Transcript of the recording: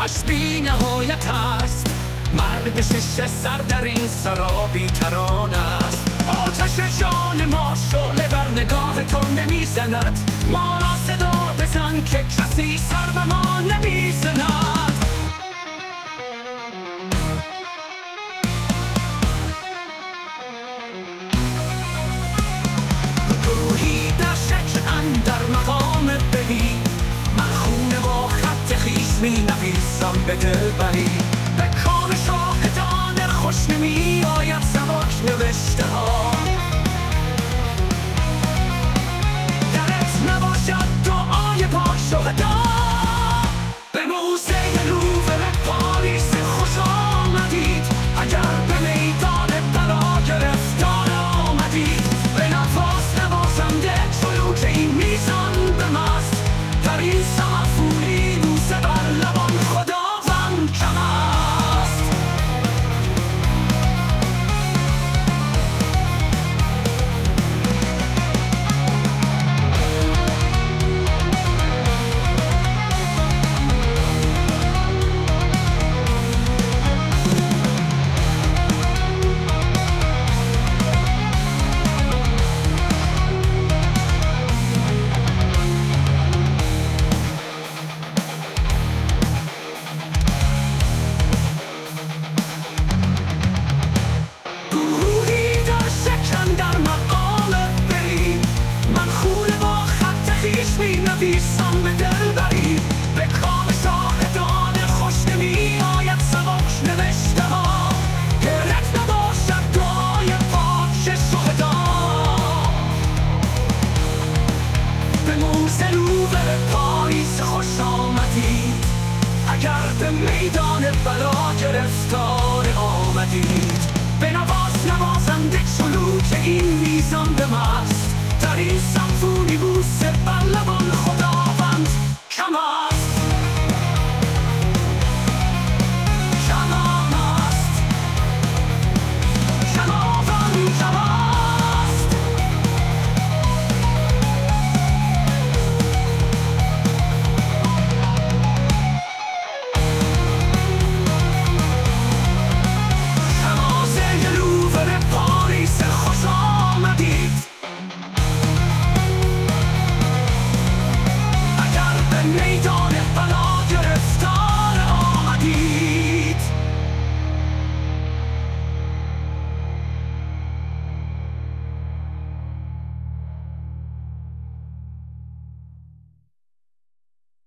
عشق بی نهایت است، مرد شش سر در این سرا بیکران است. آتش جان ما شعله بر نگاه تو نمیزند، ما را صدا بزن که کسی سر به ما نمیزند. روحی در شکل اندر مقام بهی، من خونه با خط خویش می نویسم به دلبری. به کار شاهدان خوش نمی آید سبک نوشته ها، درت نباشد دعای پاک شهدا. به موزه لوور پاریس خوش آمدید، اگر به میدان بلا گرفتار آمدید. به نفاس نوازنده چلو که این میزان به مست، در این سمفونی بوسه بر لبان خداوند کم است. نویسم به دلبری، به کام شاهدان خوش نمی آید سبک نوشته ها، گرت نباشد دعای پاک شهدا. به موزه لوور پاریس خوش آمدید، اگر به میدان بلا گرفتار آمدید. به نواز نوازنده چلو که این میزان به مست، در این سمفونی بوسه بر لبان خداوند کم است.